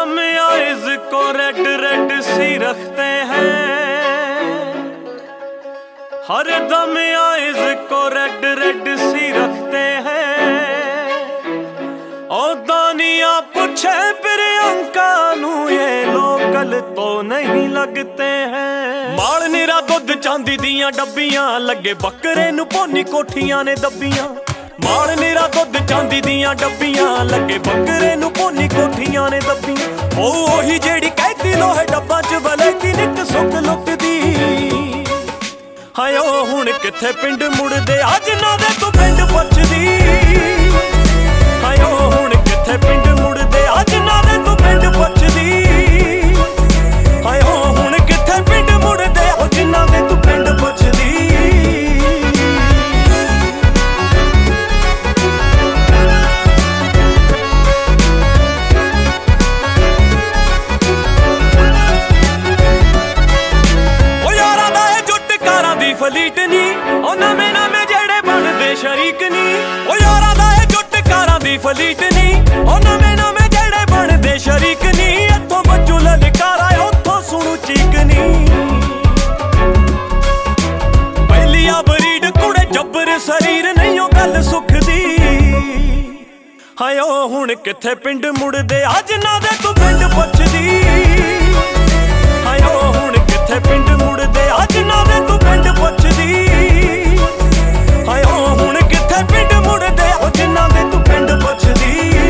दम आइज को red red सी रखते हैं, हर दम आइज को रेड रेड सी रखते हैं। और दानिया पूछे प्रियंका नू ये लोकल तो नहीं लगते हैं। माल निरा दुध चांदी दियां डब्बियां, लगे बकरे नू पोनी कोठियां ने दब्बियां। माल निरा दुध चांदी दियां डब्बियां, लगे बकरे नू पोनी कोठियां ने दब्बियां। ओही जेड़ी कहती लोहे डब्बा च वलैती निक सुख लुकदी। हाय ओ हुण किथे पिंड मुड़दे अज ना दे तू पिंड पुछदी। हाय ओ हुण किथे पिंड मुड़दे अज ना दे तू पिंड पुछदी। हाय ओ हुण किथे पिंड मुड़दे अज ना दे तू पिंड पुछदी। फलीट नी ओ नवे नवे जेड़े बनदे शरीक नी। ओ यारा दा ए जुट कारां दी फलीट नी ओ नवे नवे जेड़े बनदे शरीक नी। इत्थों बच्चू ललकारा उत्थों सुणू चीक नी। पहलिया बरीड कुड़े जब्बर शरीर नहीं ओ गल सुख दी। हाय ओ हुण किथे पिंड मुड़दे अज ना दे तू पिंड पुछदी। हाय ओ हुण किथे पिंड मुड़दे अज ना दे तू पिंड पुछदी। हाय ओ हुण किथे पिंड मुड़दे अज ना दे तू पिंड पुछदी।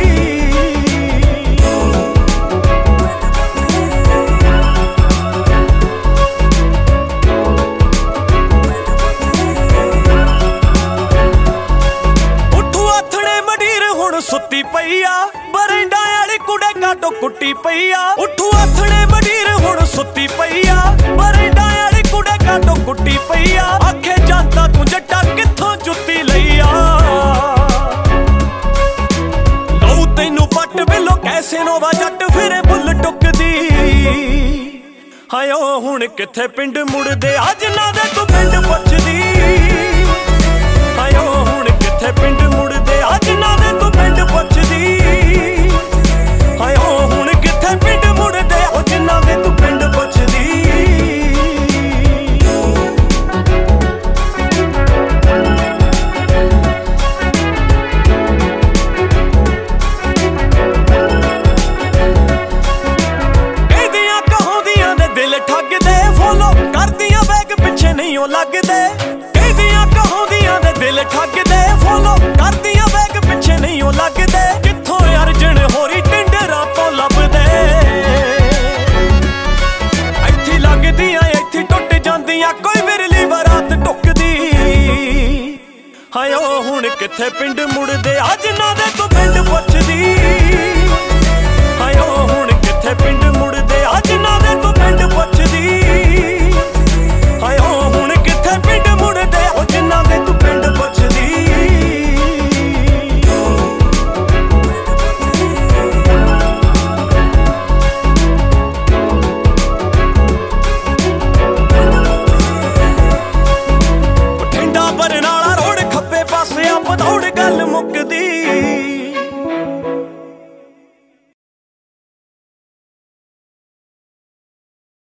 उठू आथणे मडीर हुण सुत्ती पई आ, बरेंडा वाली कुड़े काटो कुट्टी पई आ। उठू आथणे मडीर हुण सुत्ती पई आ, बरेंडा वाली कुड़े काटो कुट्टी पई आ। आखे जानता तू जट्टा कित्थों जुत्ती लई आ। लऊ तैनू पट बिलो कैसे नोवा जट फिरे बुल टुकदी। हाय ओ हुण किथे पिंड मुड़दे अज ना दे तू पिंड पुछदी। हाय ओ हुण किथे पिंड मुड़दे अज ना दे तू पिंड पुछदी। हाय ओ हुण किथे पिंड मुड़दे अज ना दे तू पिंड पुछदी। नहीं ओ लगदे कहदियां कहोंदियां दे दिल ठगदे। फॉलो करदियां बैग पिछे नहीं ओ लगदे। कित्थों अर्जन होरी टिंडरा तो लभदे। इत्थे लगदियां इत्थे टुट जांदियां कोई विरली बरात टुकदी। हाय ओ हुण किथे पिंड मुड़दे अज ना दे तू पिंड पुछदी। हाय ओ हुण किथे पिंड मुड़दे